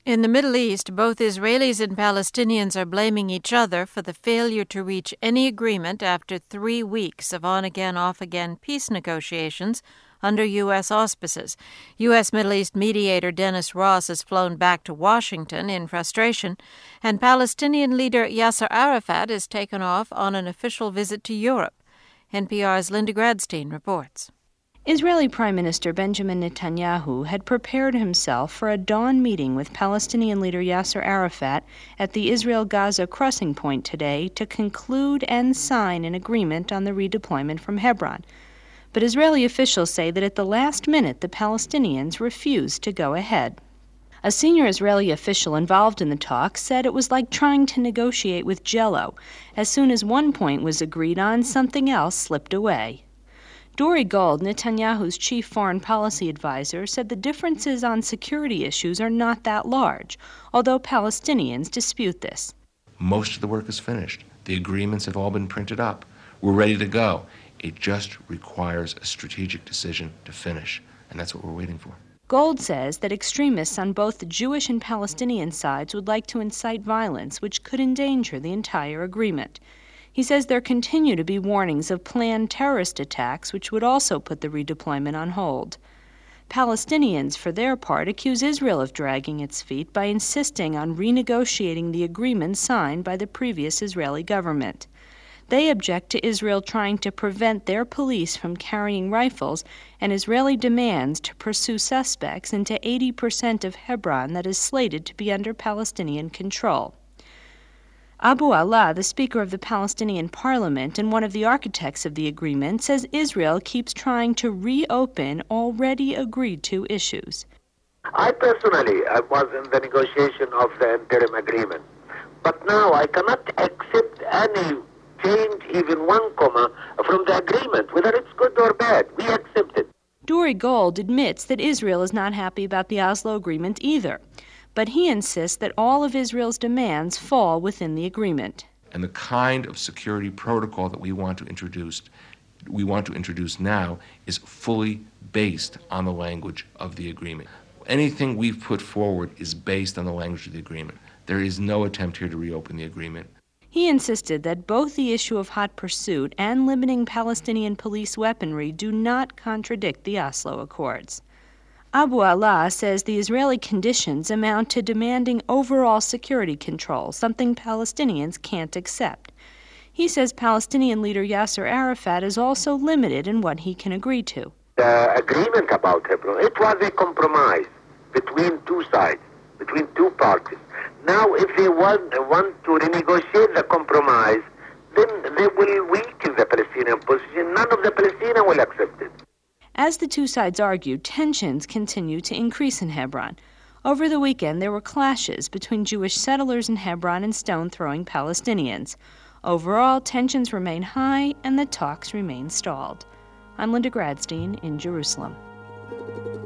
In the Middle East, both Israelis and Palestinians are blaming each other for the failure to reach any agreement after 3 weeks of on-again, off-again peace negotiations under U.S. auspices. U.S. Middle East mediator Dennis Ross has flown back to Washington in frustration, and Palestinian leader Yasser Arafat is taken off on an official visit to Europe. NPR's Linda Gradstein reports. Israeli Prime Minister Benjamin Netanyahu had prepared himself for a dawn meeting with Palestinian leader Yasser Arafat at the Israel-Gaza crossing point today to conclude and sign an agreement on the redeployment from Hebron. But Israeli officials say that at the last minute the Palestinians refused to go ahead. A senior Israeli official involved in the talks said it was like trying to negotiate with Jell-O. As soon as one point was agreed on, something else slipped away. Dori Gold, Netanyahu's chief foreign policy advisor, said the differences on security issues are not that large, although Palestinians dispute this. Most of the work is finished. The agreements have all been printed up. We're ready to go. It just requires a strategic decision to finish, and that's what we're waiting for. Gold says that extremists on both the Jewish and Palestinian sides would like to incite violence, which could endanger the entire agreement. He says there continue to be warnings of planned terrorist attacks, which would also put the redeployment on hold. Palestinians, for their part, accuse Israel of dragging its feet by insisting on renegotiating the agreement signed by the previous Israeli government. They object to Israel trying to prevent their police from carrying rifles and Israeli demands to pursue suspects into 80% of Hebron that is slated to be under Palestinian control. Abu Allah, the Speaker of the Palestinian Parliament and one of the architects of the agreement, says Israel keeps trying to reopen already agreed-to issues. I personally was in the negotiation of the interim agreement, but now I cannot accept any change, even one comma, from the agreement, whether it's good or bad. We accept it. Dori Gold admits that Israel is not happy about the Oslo Agreement either, but he insists that all of Israel's demands fall within the agreement. And the kind of security protocol that we want to introduce now is fully based on the language of the agreement. Anything we've put forward is based on the language of the agreement. There is no attempt here to reopen the agreement. He insisted that both the issue of hot pursuit and limiting Palestinian police weaponry do not contradict the Oslo Accords. Abu Allah says the Israeli conditions amount to demanding overall security control, something Palestinians can't accept. He says Palestinian leader Yasser Arafat is also limited in what he can agree to. The agreement about Hebron, it was a compromise between two sides, between two parties. Now, if they want to renegotiate the compromise, then they will weaken the Palestinian position. None of the Palestinians will accept it. As the two sides argue, tensions continue to increase in Hebron. Over the weekend, there were clashes between Jewish settlers in Hebron and stone-throwing Palestinians. Overall, tensions remain high and the talks remain stalled. I'm Linda Gradstein in Jerusalem.